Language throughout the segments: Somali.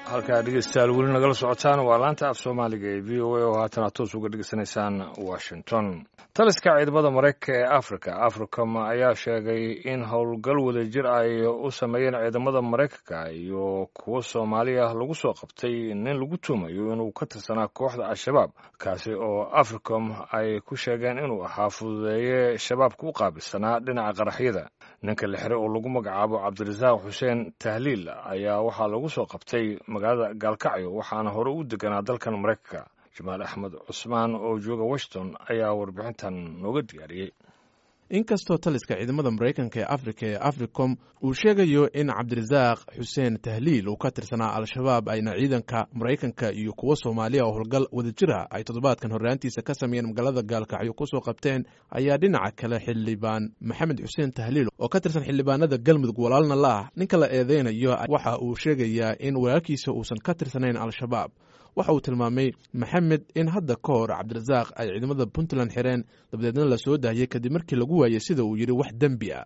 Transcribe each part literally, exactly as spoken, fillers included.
halkaa dhegeystayaal weli nagala socotaan waa laanta af soomaaliga ee v o a oo haatan toos uga dhegeysanaysaan washington. taliska ciidamada maraykanka ee africa africom ayaa sheegay in howlgal wadajir ay u sameeyeen ciidamada maraykanka iyo kuwa soomaaliya lagu soo qabtay nin lagu tuumayo inuu ka tirsanaa kooxda al-shabaab kaasi oo africom ay ku sheegeen inuu ahaa fududeeye shabaabka u qaabilsanaa dhinaca qaraxyada. ninka la xiray oo lagu magacaabo cabdirasaaq xuseen tahliil ayaa waxaa lagu soo qabtay magaalada gaalkacyo waxaana hore u deganaa dalkan maraykanka. jamaal axmed cusmaan oo jooga washington ayaa warbixintan nooga diyaariyey. inkastoo taliska ciidamada maraykanka ee afrika ee africom uu sheegayo in cabdirasaaq xuseen tahliil uu ka tirsanaa al-shabaab ayna ciidanka maraykanka iyo kuwa soomaaliya oo howlgal wadajira ay toddobaadkan horraantiisa ka sameeyeen magaalada gaalkacyo ku soo qabteen, ayaa dhinaca kale xildhibaan maxamed xuseen tahliil oo ka tirsan xildhibaanada galmudug walaalna la ah ninka la eedeynayo waxa uu sheegayaa in walaalkiisa uusan ka tirsanayn al-shabaab. waxa uu tilmaamay maxamed in hadda ka hor cabdirasaaq ay ciidamada puntland xireen dabadeedna la soo daahiyey kadib markii lagu waayey sida uu yidhi wax dembi ah.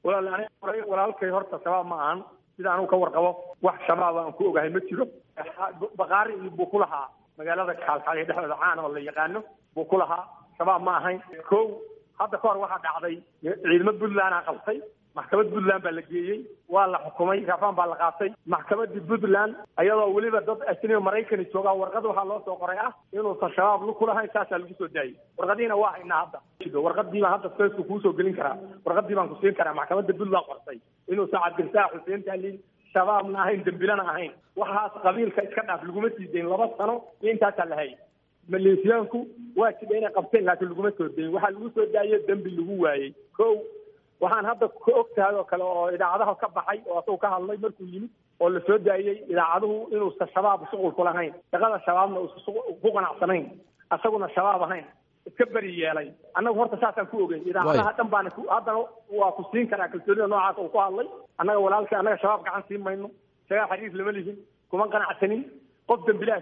walaalkay horta shabaab ma ahan sida anugu ka warqabo wax shabaab aan ku ogahay ma jiro. baqaari buu ku lahaa magaalada kaalkacyo dhexdeeda caan oo la yaqaano buu ku lahaa, shabaab ma ahayn. kow hadda ka hor waxaa dhacday ciidamo puntland a qabtay, maxkamad puntland baa la geeyey, waa la xukumay, rafaan baa la qaatay. maxkamadii puntland ayadoo weliba dad asniga maraykani joogaa warqad waxaa loo soo qoray ah inuusan shabaab lu kulahayn, saasaa lagu soo daayey. warqadiina waa haynaa hadda, warqadii baan hadda feesku kuusoo gelin karaa, warqadii baan ku siin karaa. maxkamadda puntland qortay inuusan cabdirasaaq xuseen tahliil shabaabna ahayn, dembilana ahayn. waxaas qabiilka iska dhaaf laguma sii dayn, laba sano iyo intaasaa la hayay. maleeshiyaanku waa jidha inay qabteen laakiin laguma soo dayin, waxaa lagu soo daayey dembi lagu waayey. kow waxaan hadda ka og tahay oo kale oo idaacadaha ka baxay oo asagoo ka hadlay markuu yimid oo la soo daayey idaacaduhu inuusan shabaab shuqul ku lahayn, shaqada shabaabna uusan ku qanacsanayn, asaguna shabaab ahayn, iska beri yeelay. annagu horta saasaan ku ogeyn idaacadaha dhan baana haddana waa ku siin karaa kalsoonida noocaas uu ku hadlay. annaga walaalkii annaga shabaab gacan siin mayno, shagaa xariif lama lihin, kuma qanacsanin, qof dembilaas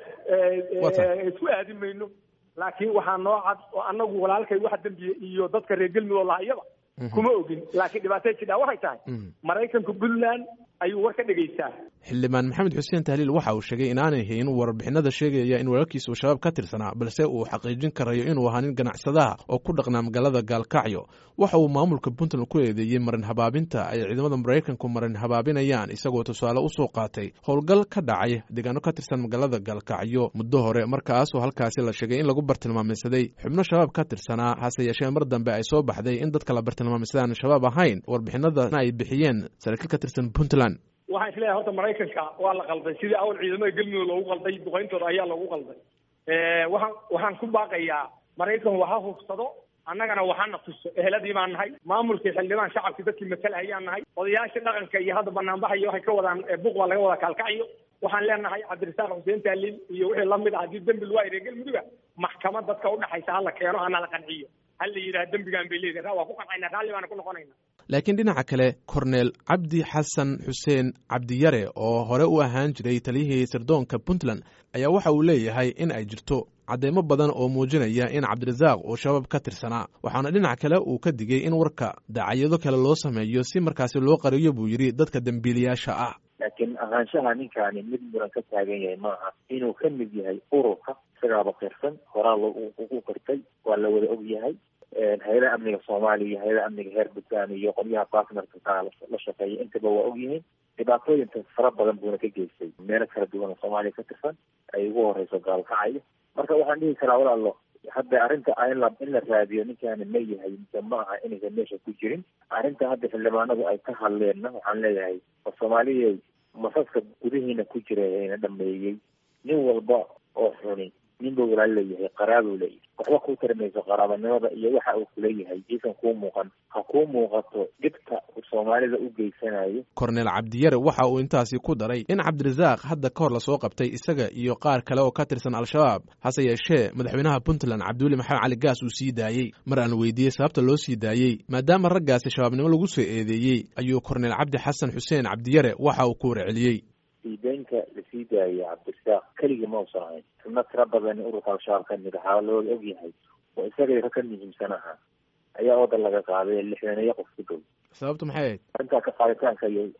isku aadin mayno. laakiin waxaa noo cad oo annagu walaalkay wax dembiye iyo dadka reer galmudug lahaa iyaba kuma ogin, laakiin dhibaatay jidhaa waxay tahay maraykanka puntland ayuu war ka dhegaysaa. xildhibaan maxamed xuseen tahliil waxa uu sheegay inaanay hayn warbixinada sheegaya in walaalkiisa uu shabaab ka tirsanaa, balse uu xaqiijin karayo inuu ahaa nin ganacsadaha oo ku dhaqnaa magaalada gaalkacyo. waxa uu maamulka puntland ku eedeeyey marin habaabinta ay ciidamada maraykanku marin habaabinayaan, isagoo tusaale u soo qaatay howlgal ka dhacay deegaano ka tirsan magaalada gaalkacyo muddo hore, markaasoo halkaasi la sheegay in lagu bartilmaameysaday xubno shabaab ka tirsanaa, hase yeeshee mar dambe ay soo baxday in dadka la bartilmaameysaday aan shabaab ahayn. warbixinadana ay bixiyeen saraakiil ka tirsan puntland. waxaan isleeyahay horta maraykanka waa la qalday sidii awal ciidamada galmudug loogu qalday, duqayntooda ayaa loogu qalday. waxaan waxaan ku baaqayaa maraykan waxa hubsado, annagana waxaana tuso eheladii baan nahay, maamulkii xildhibaan shacabkii dadkii matala ayaan nahay, odayaashii dhaqanka iyo hadda banaanbaxayo waxay ka wadaan buuq baa laga wadaa kaalkacyo. waxaan leenahay cabdirasaaq xuseen tahliil iyo wixii lamid ah haddii dembi lagu hayray galmuduga maxkamad dadka udhaxaysa hala keeno hana la qanciyo, hala yidhaha dembigaan bay leedahay, waa ku qancayna, raalli baana ku noqonayna. laakiin dhinaca kale korneel cabdi xasan xuseen cabdiyare oo hore u ahaan jiray taliyihii sirdoonka puntland ayaa waxa uu leeyahay in ay jirto cadeymo badan oo muujinaya in cabdirasaaq uu shabaab ka tirsanaa, waxaana dhinac kale uu ka digay in warka dacaayado kale loo sameeyo si markaasi loo qariyo buu yidhi dadka dembiilayaasha ah. laakiin ahaanshaha ninkaani mid muran ka taagan yahay maaha, inuu ka mid yahay ururka isagaaba qirsan, horaa ugu qirtay, waa la wada og yahay. hay-adaha amniga soomaaliya iyo hay-adaha amniga heer puntland iyo qolyaha partnerka kaa la shaqeeya intaba waa og yihiin. dhibaatooyinka fara badan buuna ka geystay meelo kala duwan oo soomaaliya ka tirsan ay ugu horeyso gaalkacyo. marka waxaan dhihi karaa walaalo hadda arrinta in la in la raadiyo ninkaani ma yahay mise ma aha inaysan meesha ku jirin. arrinta hadda xildhibaanadu ay ka hadleenna waxaan leeyahay war soomaaliya masaska gudahiina ku jira ayna dhameeyey. nin walba oo xuni nin buu walaal leeyahay, qaraabuu leeyahay, waxba kuu tarmayso qaraabanimada iyo waxa uu kuleeyahay iisan kuu muuqan, ha kuu muuqato dhibka uu soomaalida u geysanayo. korneel cabdiyare waxa uu intaasi ku daray in cabdirasaaq hadda ka hor lasoo qabtay isaga iyo qaar kale oo ka tirsan al-shabaab, hase yeeshee madaxweynaha puntland cabdiweli maxamed cali gaas uu sii daayey. mar aan weydiiyey sababta loo sii daayey maadaama raggaasi shabaabnimo lagu soo eedeeyey, ayuu korneel cabdi xasan xuseen cabdiyare waxa uu ku warceliyey siideynka lasii daayay cabdirasaaq keligii ma usan ahayn, xubno tira badan ururka al-shabaab ka mid ahaa looda og yahay oo isagay ka muhiimsan ahaa ayaa wadan laga qaaday lixdaneeyo qof ku dhow. sababtu maxay ahayd? arrintaa ka qaaditaanka iyo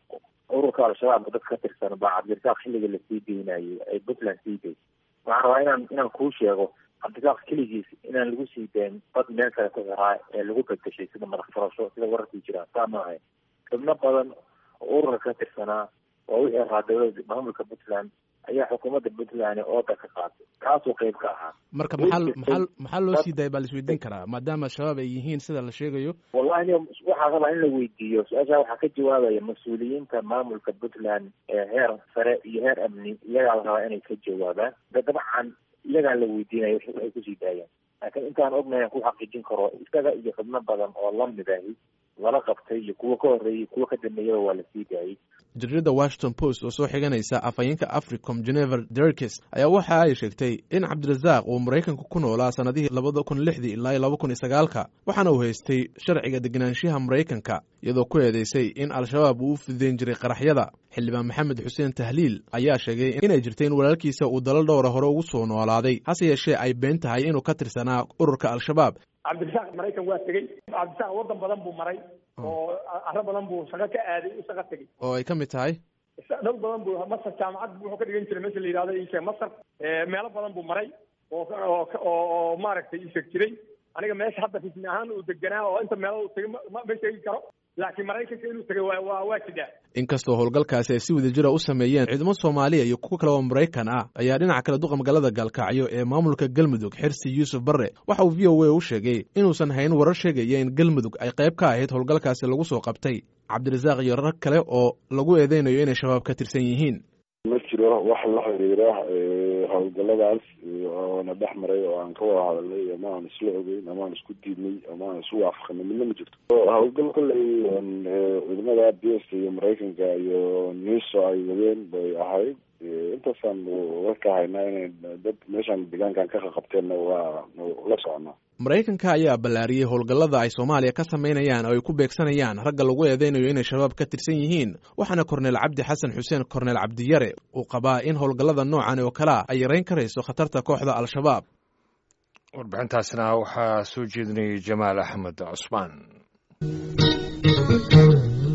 ururka al-shabaab dad ka tirsan baa cabdirasaaq xilliga lasii deynayo ay puntland sii deysa waxaan rabaa inaan inaan kuu sheego cabdirasaaq keligiis inaan lagu sii dayn dad meel kale ku xiraa ee lagu bedeshay sida madax furasho sida wararkii jiraan saa maahay xubno badan oo ururka ka tirsanaa oo wixii ahaa dowlada maamulka puntland ayaa xukuumadda puntland ooda ka qaatay kaasuu qayb ka ahaa marka maxaa maxaa maxaa loo sii daayay baa la isweydiin karaa maadaama shabaab ay yihiin sida la sheegayo wallahi waxaa rabaa in la weydiiyo su-aashaa waxaa ka jawaabaya mas-uuliyiinta maamulka puntland ee heer sare iyo heer amni iyagaa la rabaa inay ka jawaabaan de dabcan iyagaa la weydiinaya waxay kusii daayaan laakiin intaan ognahay ku xaqiijin karo isaga iyo xubno badan oo lamid ahi lala qabtay iyo kuwa ka horreeyay kuwa ka dambeeyaba waa lasii daayay jaridda washington post oo soo xiganaysa afhayeenka africom genever derkes ayaa waxa ay sheegtay in cabdirasaaq uu maraykanka ku noolaa sanadihii labada kun lixdii ilaa laba kun iyo sagaalka waxaana uu haystay sharciga degenaanshiyaha maraykanka iyadoo ku eedeysay in al-shabaab uu u fideyn jiray qaraxyada xildhibaan maxamed xuseen tahliil ayaa sheegay inay jirtay in walaalkiisa uu dalal dhowra hore ugu soo noolaaday hase yeeshee ay been tahay inuu ka tirsanaa ururka al-shabaab cabdirasaaq maraykan waa tegey cabdirasaaq waddan badan buu maray oo arro badan buu shaqo ka aaday u shaqo tegey oo ay ka mid tahay dhowr badan buu masar jaamacad wuxuu ka dhigan jiray meesha la yidhahdo ishe masar meelo badan buu maray oo oo oo maaragtay isheeg jiray aniga meesha hadda rasmi ahaan uu deganaa oo inta meelo uu tegay ma ma sheegi karo laakiin maraykanka inuu tegay waa waa waa jidaa inkastoo howlgalkaasi ay si wadajira u sameeyeen ciidamo soomaaliya iyo kuwo kale oo maraykan ah ayaa dhinaca kale duqa magaalada gaalkacyo ee maamulka galmudug xirsi yuusuf barre waxa uu v o a u sheegay inuusan hayn warar sheegaya in galmudug ay qayb ka ahayd howlgalkaasi lagu soo qabtay cabdirasaaq iyo rag kale oo lagu eedeynayo inay shabaab ka tirsan yihiin ma jiro wax la xiriira howlgaladaas oona dhex maray oo aan ka wada hadalnay ama aan isla ogeyn ama aan isku diidnay ama aan isu waafaqanay midna ma jirto howlgal kolley ciidamada b s iyo maraykanka iyo niso ay wadeen bay ahayd intaasaan warka haynaa inay dad meeshaan deegaankan ka qaqabteenna waa la soconaa maraykanka ayaa ballaariyey howlgallada ay soomaaliya ka samaynayaan oo ay ku beegsanayaan ragga lagu eedeynayo inay shabaab ka tirsan yihiin waxaana korneel cabdi xasan xuseen korneel cabdiyare uu qabaa in howlgallada noocan oo kalea ay yarayn karayso khatarta kooxda al-shabaab warbixintaasna waxaa soo jeedinayay jamaal axmed cusmaan.